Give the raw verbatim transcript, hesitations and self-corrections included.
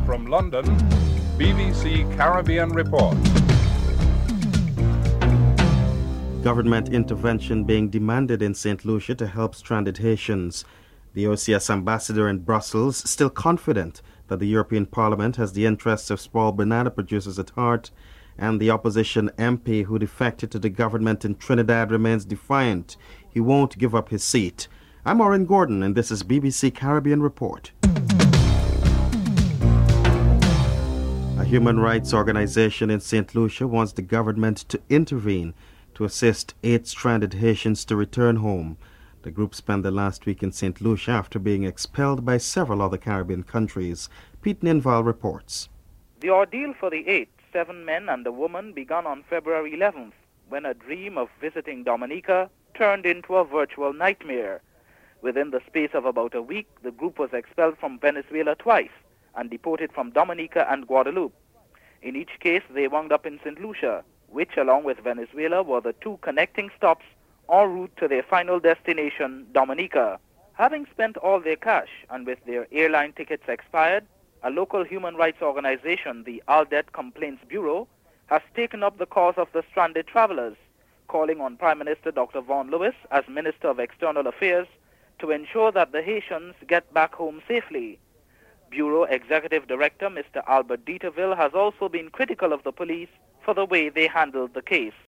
From London, B B C Caribbean Report. Government intervention being demanded in Saint Lucia to help stranded Haitians. The O C S ambassador in Brussels still confident that the European Parliament has the interests of small banana producers at heart, and the opposition M P who defected to the government in Trinidad remains defiant. He won't give up his seat. I'm Oren Gordon, and this is B B C Caribbean Report. A human rights organization in Saint Lucia wants the government to intervene to assist eight stranded Haitians to return home. The group spent the last week in Saint Lucia after being expelled by several other Caribbean countries. Pete Ninval reports. The ordeal for the eight, seven men and a woman, began on February eleventh, when a dream of visiting Dominica turned into a virtual nightmare. Within the space of about a week, the group was expelled from Venezuela twice and deported from Dominica and Guadeloupe. In each case, they wound up in Saint Lucia, which, along with Venezuela, were the two connecting stops en route to their final destination, Dominica. Having spent all their cash and with their airline tickets expired, a local human rights organization, the Aldet Complaints Bureau, has taken up the cause of the stranded travelers, calling on Prime Minister Doctor Vaughan Lewis as Minister of External Affairs to ensure that the Haitians get back home safely. Bureau Executive Director Mister Albert Dieterville has also been critical of the police for the way they handled the case.